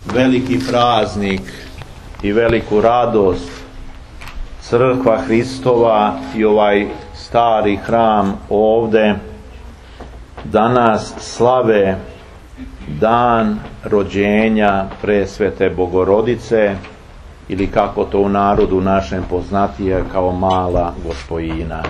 veliki praznik i veliku radost Crkva Hristova i ovaj stari hram ovde danas slave dan rođenja presvete Bogorodice, ili kako to u narodu našem poznatije kao Mala Gospojina.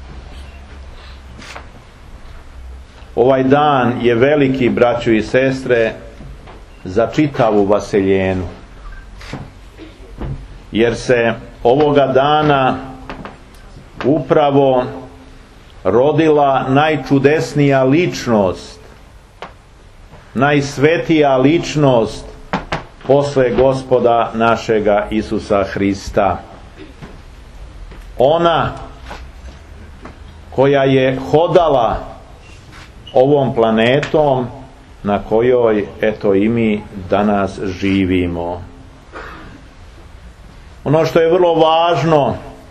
Ovaj dan je veliki, braćo i sestre, za čitavu vaseljenu, jer se ovoga dana upravo rodila najčudesnija ličnost, najsvetija ličnost posle Gospoda našega Isusa Hrista. Ona koja je hodala ovom planetom na kojoj eto i mi danas živimo. Ono što je vrlo važno,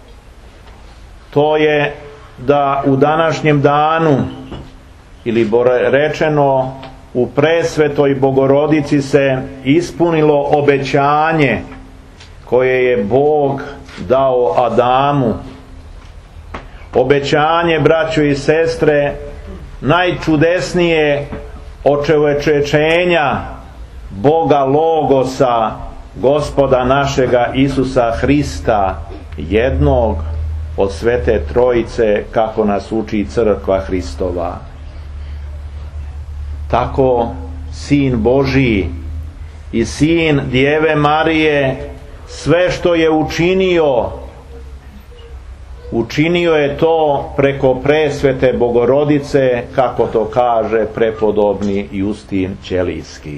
to je da u današnjem danu, ili rečeno u presvetoj Bogorodici, se ispunilo obećanje koje je Bog dao Adamu. Obećanje, braćo i sestre, najčudesnije očovečenja Boga Logosa, Gospoda našega Isusa Hrista, jednog od Svete Trojice, kako nas uči Crkva Hristova. Tako Sin Božiji i Sin Djeve Marije sve što je učinio je to preko presvete Bogorodice, kako to kaže prepodobni Justin Ćelijski.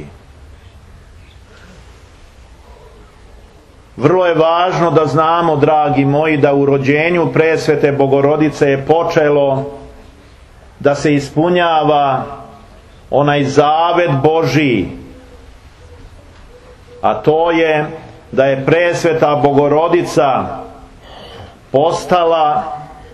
Vrlo je važno da znamo, dragi moji, da u rođenju presvete Bogorodice je počelo da se ispunjava onaj zavet Božiji, a to je da je presveta Bogorodica postala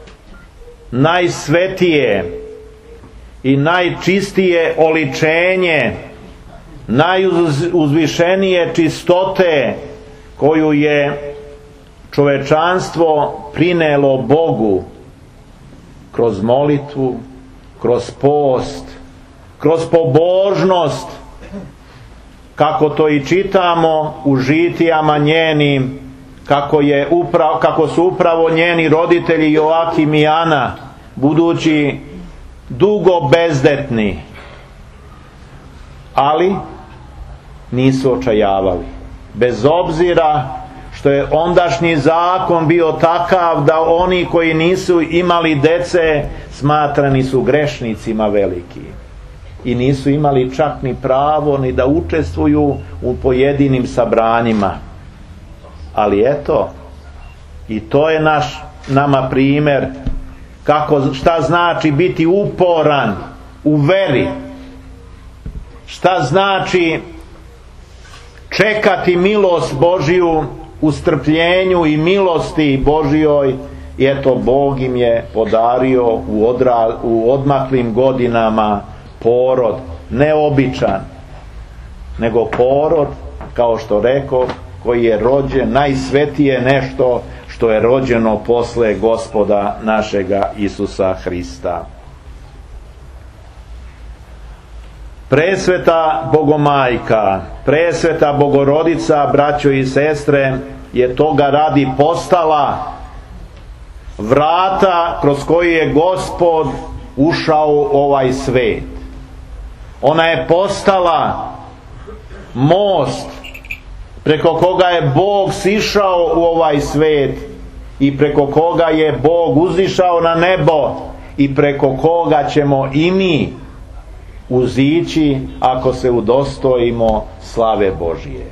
najsvetije i najčistije oličenje najuzvišenije čistote koju je čovečanstvo prinelo Bogu kroz molitvu, kroz post, kroz pobožnost, kako to i čitamo u žitijama njenim, kako su upravo njeni roditelji Joakim i Ana, budući dugo bezdetni, ali nisu očajavali, bez obzira što je ondašnji zakon bio takav da oni koji nisu imali dece smatrani su grešnicima veliki i nisu imali čak ni pravo ni da učestvuju u pojedinim sabranjima. Ali eto, i to je nama primjer šta znači biti uporan u veri, šta znači čekati milost Božiju u strpljenju i milosti Božjoj. I eto, Bog im je podario u odmaklim godinama porod, ne običan, nego porod, kao što rekao, koji je rođen, najsvetije nešto što je rođeno posle Gospoda našega Isusa Hrista. Presveta Bogomajka, presveta Bogorodica, braćo i sestre, je toga radi postala vrata kroz koje je Gospod ušao u ovaj svet. Ona je postala most preko koga je Bog sišao u ovaj svet i preko koga je Bog uzišao na nebo i preko koga ćemo i mi uzići ako se udostojimo slave Božije.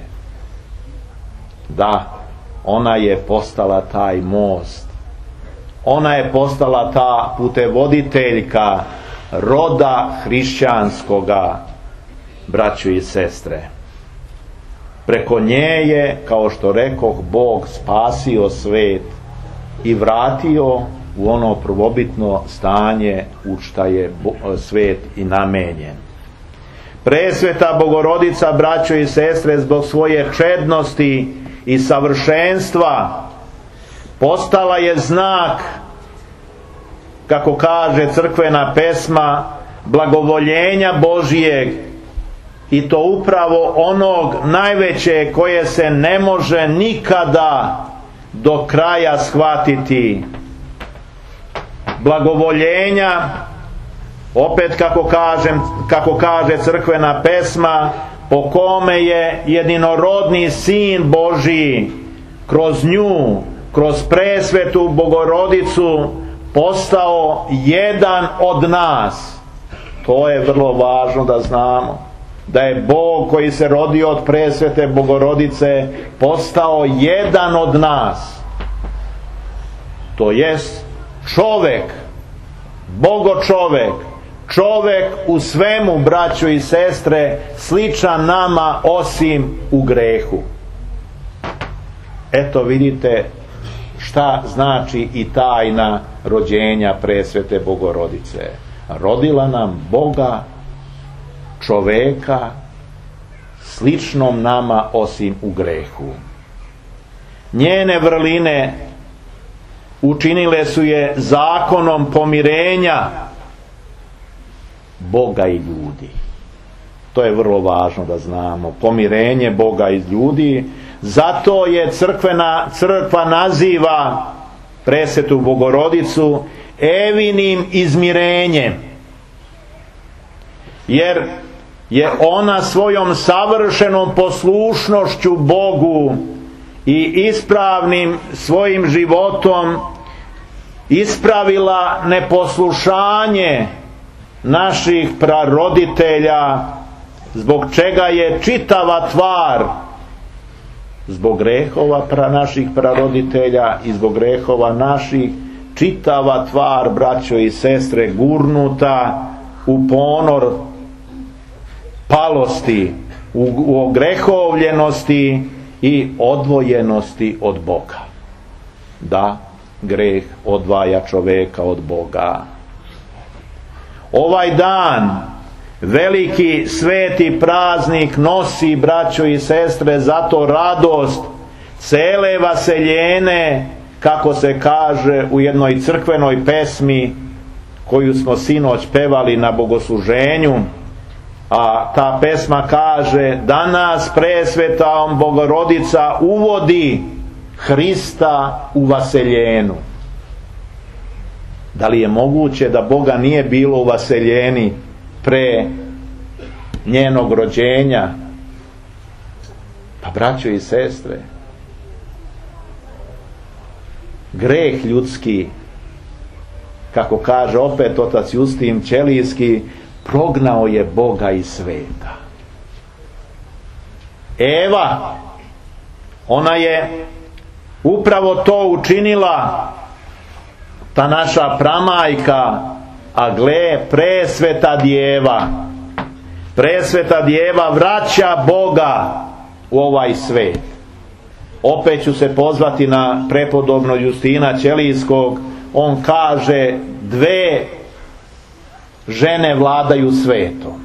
Da, ona je postala taj most. Ona je postala ta putevoditeljka roda hrišćanskoga, braćo i sestre. Preko nje je, kao što rekoh, Bog spasio svet i vratio u ono prvobitno stanje u šta je svet i namenjen. Presveta Bogorodica, braćo i sestre, zbog svoje čednosti i savršenstva postala je znak, kako kaže crkvena pesma, blagovoljenja Božijeg, i to upravo onog najveće koje se ne može nikada do kraja shvatiti. Blagovoljenja, opet kako kaže crkvena pesma, po kome je jedinorodni Sin Božji kroz nju, kroz presvetu Bogorodicu postao jedan od nas. To je vrlo važno da znamo, da je Bog koji se rodio od presvete Bogorodice postao jedan od nas, to jest čovek, Bogočovek, čovek u svemu, braćo i sestre, sličan nama osim u grehu. Eto vidite šta znači i tajna rođenja presvete Bogorodice. Rodila nam Boga, čoveka, sličnom nama osim u grehu. Njene vrline učinile su je zakonom pomirenja Boga i ljudi. To je vrlo važno da znamo. Pomirenje Boga i ljudi. Zato je crkva naziva presvetu Bogorodicu Evinim izmirenjem, jer je ona svojom savršenom poslušnošću Bogu i ispravnim svojim životom ispravila neposlušanje naših praroditelja, zbog čega je čitava tvar, zbog grehova naših praroditelja i zbog grehova naših, čitava tvar, braćo i sestre, gurnuta u ponor palosti, u ogrehovljenosti i odvojenosti od Boga. Da, greh odvaja čoveka od Boga. Ovaj dan, veliki sveti praznik, nosi, braćo i sestre, zato radost cele vaseljene, kako se kaže u jednoj crkvenoj pesmi koju smo sinoć pevali na bogosluženju, a ta pesma kaže: danas presveta Bogorodica uvodi Hrista u vaseljenu. Da li je moguće da Boga nije bilo u vaseljeni pre njenog rođenja? Pa, braćo i sestre, greh ljudski, kako kaže opet otac Justin Ćelijski, prognao je Boga iz sveta. Eva, ona je upravo to učinila, ta naša pramajka, a gle, presveta djeva vraća Boga u ovaj svet. Opet ću se pozvati na prepodobnog Justina Ćelijskog. On kaže: dve žene vladaju svetom,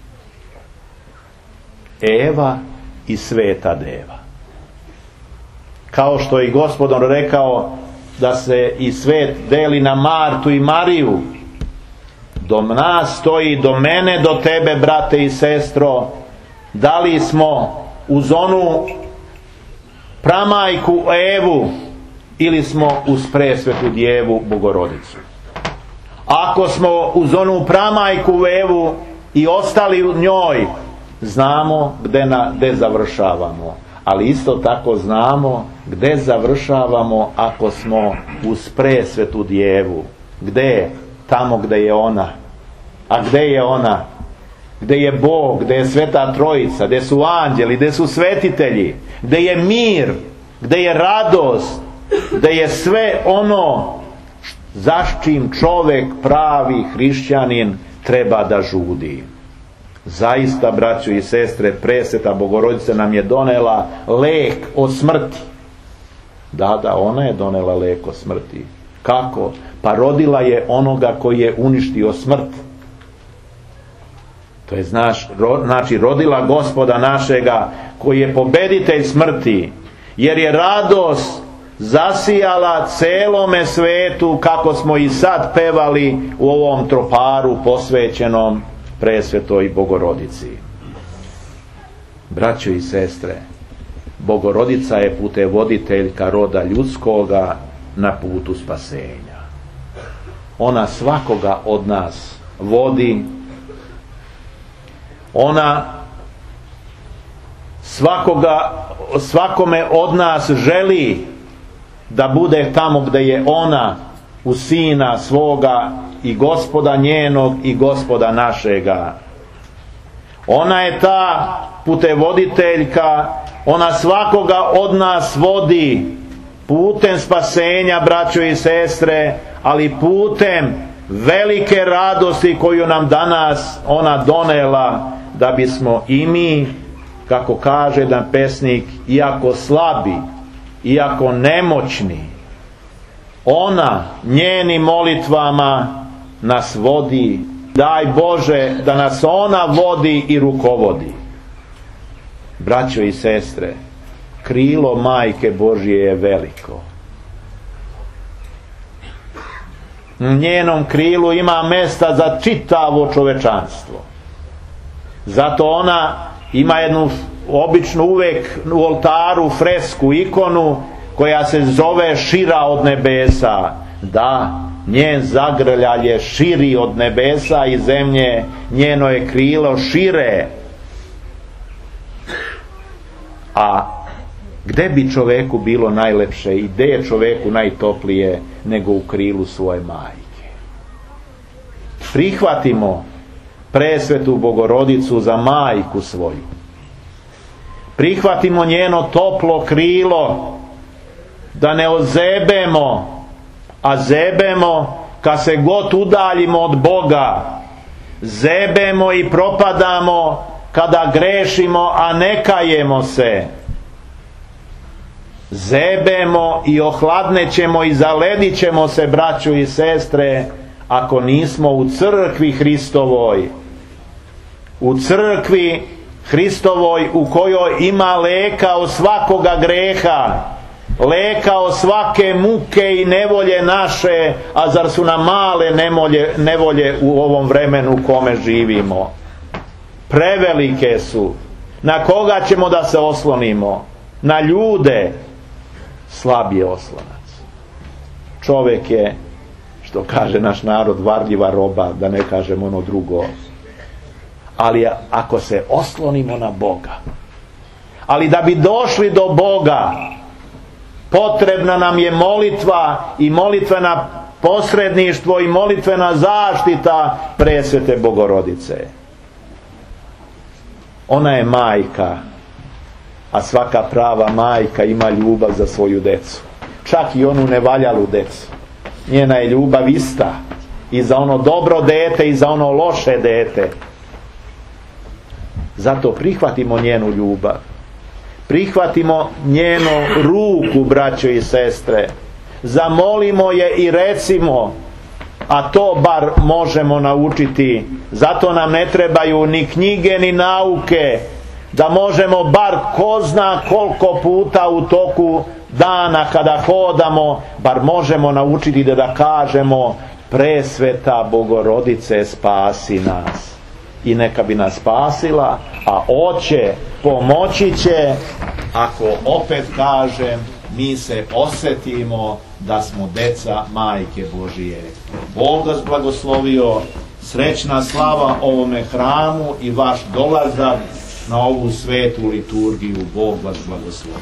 Eva i sveta deva. Kao što je i Gospodin rekao da se i svet deli na Martu i Mariju, do nas stoji, do mene, do tebe, brate i sestro, da li smo uz onu pramajku Evu ili smo uz presvetu djevu Bogorodicu. Ako smo uz onu pramajku Evu i ostali u njoj, znamo gde završavamo. Ali isto tako znamo gde završavamo ako smo uz presvetu djevu. Gde? Tamo gde je ona. A gde je ona? Gde je Bog, gde je Sveta Trojica, gde su anđeli, gde su svetitelji, gde je mir, gde je radost, gde je sve ono za čim čovek, pravi hrišćanin, treba da žudi. Zaista, braćo i sestre, presveta Bogorodica nam je donela lek od smrti. Da, ona je donela lek od smrti. Kako? Pa rodila je onoga koji je uništio smrt. To je znači rodila Gospoda našega, koji je pobeditelj smrti, jer je radost zasijala celome svetu, kako smo i sad pevali u ovom troparu posvećenom presvetoj Bogorodici. Braćo i sestre, Bogorodica je putevoditeljka roda ljudskoga na putu spasenja. Ona svakoga od nas vodi, ona svakome od nas želi da bude tamo gdje je ona, u Sina svoga i Gospoda njenog i Gospoda našega. Ona je ta putevoditeljka, ona svakoga od nas vodi putem spasenja, braćo i sestre, ali putem velike radosti koju nam danas ona donela, da bismo i mi, kako kaže jedan pesnik, iako slabi, iako nemoćni, ona njenim molitvama nas vodi. Daj Bože da nas ona vodi i rukovodi. Braćo i sestre, krilo Majke Božje je veliko. U njenom krilu ima mesta za čitavo čovečanstvo. Zato ona ima jednu obično uvek u oltaru fresku, ikonu koja se zove šira od nebesa. Da, njen zagrljaj je širi od nebesa i zemlje, njeno je krilo šire. A gde bi čoveku bilo najlepše i gde je čoveku najtoplije nego u krilu svoje majke? Prihvatimo presvetu Bogorodicu za majku svoju. Prihvatimo njeno toplo krilo, da ne ozebemo, a zebemo kad se god udaljimo od Boga. Zebemo i propadamo kada grešimo, a ne kajemo se. Zebemo i ohladnećemo i zaledit se, braćo i sestre, ako nismo u crkvi Hristovoj. U crkvi Hristovoj, u kojoj ima leka od svakoga greha, leka od svake muke i nevolje naše, a zar su nam male nevolje u ovom vremenu u kome živimo? Prevelike su. Na koga ćemo da se oslonimo? Na ljude. Slab je oslonac. Čovjek je, što kaže naš narod, varljiva roba, da ne kažem ono drugo. Ali ako se oslonimo na Boga, ali da bi došli do Boga, potrebna nam je molitva i molitvena posredništvo i molitvena zaštita presvete Bogorodice. Ona je majka, a svaka prava majka ima ljubav za svoju decu, čak i onu nevaljalu decu. Njena je ljubav ista i za ono dobro dete i za ono loše dete. Zato prihvatimo njenu ljubav, prihvatimo njenu ruku, braćo i sestre, zamolimo je i recimo, a to bar možemo naučiti. Zato nam ne trebaju ni knjige ni nauke, da možemo bar ko zna koliko puta u toku dana kada hodamo, bar možemo naučiti da kažemo: presveta Bogorodice, spasi nas. I neka bi nas spasila, a oće, pomoći će, ako opet kažem, mi se osjetimo da smo deca Majke Božije. Bog vas blagoslovio, srećna slava ovome hramu i vaš dolazak na ovu svetu liturgiju. Bog vas blagoslovio.